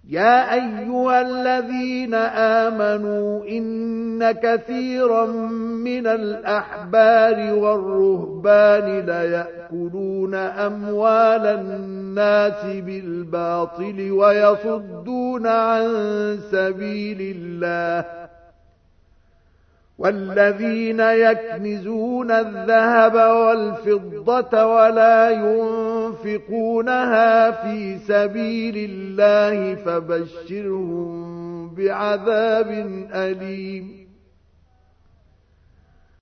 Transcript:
يا أيها الذين آمنوا إن كثيرا من الأحبار والرهبان ليأكلون أموال الناس بالباطل ويصدون عن سبيل الله والذين يكنزون الذهب والفضة ولا ينفقونها في سبيل الله فبشرهم بعذاب أليم